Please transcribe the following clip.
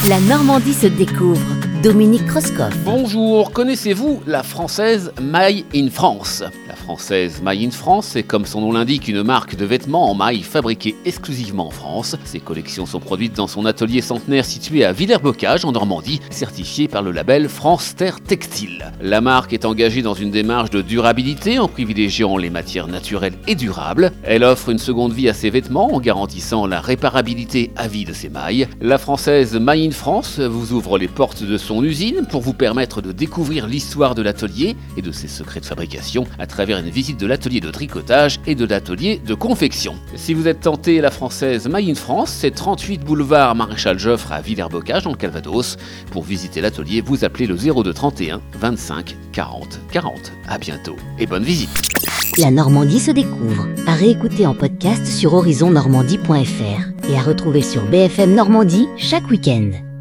La Normandie se découvre. Dominique Kreuskopf. Bonjour, connaissez-vous la française Maille in France ? La française Maille in France, c'est comme son nom l'indique une marque de vêtements en maille fabriquée exclusivement en France. Ses collections sont produites dans son atelier centenaire situé à Villers-Bocage en Normandie, certifié par le label France Terre Textile. La marque est engagée dans une démarche de durabilité en privilégiant les matières naturelles et durables. Elle offre une seconde vie à ses vêtements en garantissant la réparabilité à vie de ses mailles. La française Maille in France vous ouvre les portes de son usine pour vous permettre de découvrir l'histoire de l'atelier et de ses secrets de fabrication à travers une visite de l'atelier de tricotage et de l'atelier de confection. Si vous êtes tenté, la française Maille in France, c'est 38 boulevard Maréchal Joffre à Villers-Bocage dans le Calvados. Pour visiter l'atelier, vous appelez le 02 31 25 40 40. À bientôt et bonne visite. La Normandie se découvre. À réécouter en podcast sur horizonnormandie.fr et à retrouver sur BFM Normandie chaque week-end.